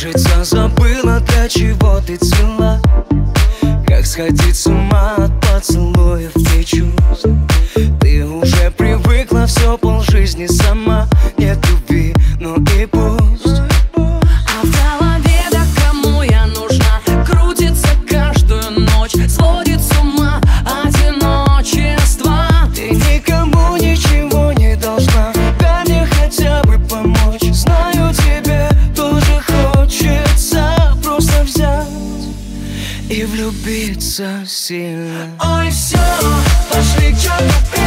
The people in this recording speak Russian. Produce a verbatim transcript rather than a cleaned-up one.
Кажется, забыла, для чего ты цвела. Как сходить с ума от поцелуев и чувств. Ты уже привыкла, все полжизни сама. Нет любви, ну и пусть. А в голове, да кому я нужна? Крутится каждую ночь, сводит с ума одиночество. Ты никому ничего не должна, дай мне хотя бы помочь. Знаю, тебе тоже хочется просто взять и влюбиться сильно. Ой, все, пошли к черту.